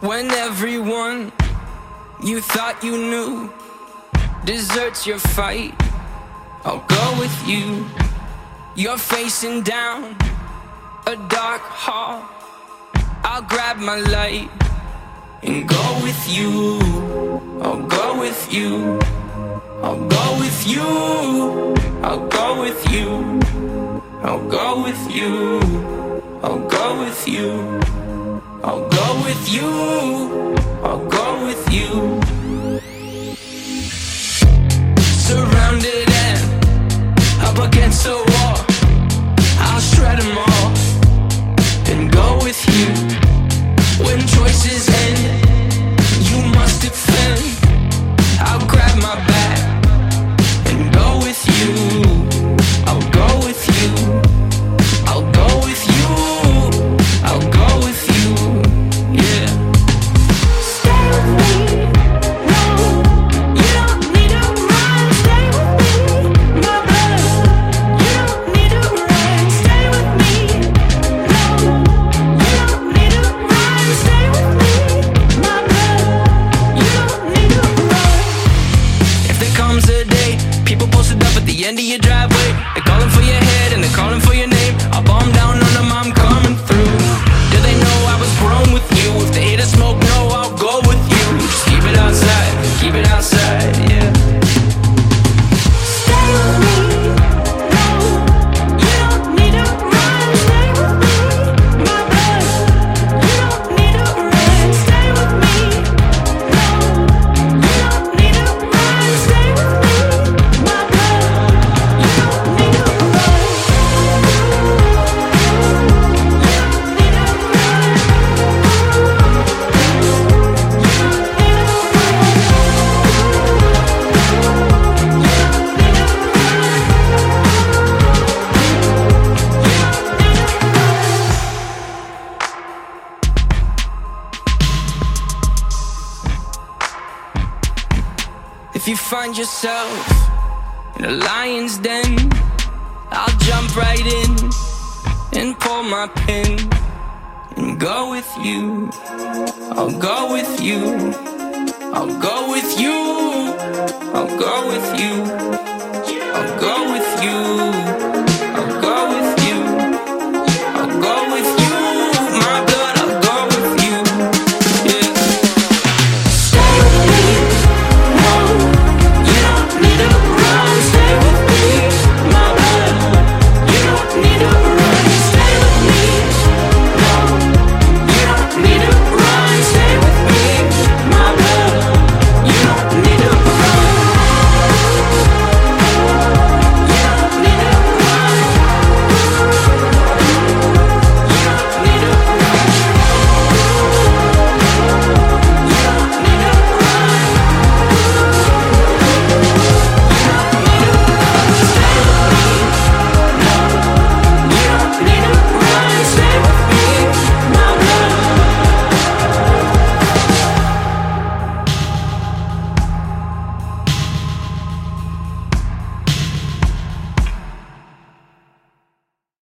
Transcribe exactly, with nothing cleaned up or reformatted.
When everyone you thought you knew deserts your fight, I'll go with you. You're facing down a dark hall, I'll grab my light and go with you. I'll go with you. I'll go with you. I'll go with you. I'll go with you. I'll go with you. I'll go with you. I'll go with you. Surrounded and up against a wall, I'll shred them all and go with you. When choices end, you must defend. I'll grab my bag and go with you. I'll go with you. I'll go with you. I'll go with you. Yeah. Stay with me. No, you don't need to run. Stay with me, my brother. You don't need to run. Stay with me. No, you don't need to run. Stay with me, my brother. You don't need to run. If there comes a day, people posted up at the end of your driveway, they're calling for your head and they're calling for your name. I'll bomb down on them, I'm coming through. Do they know I was grown with you? If they hate a smoke, no, I'll go with you. Just keep it outside, keep it outside, yeah. Stay with me. No, you don't need to run. Stay with me, my brother. You don't need to run. Stay with me. No, you don't need to run. Stay with me, my brother. You don't need to run. If you find yourself in a lion's den, I'll jump right in and pull my pin and go with you. I'll go with you. I'll go with you. I'll go with you.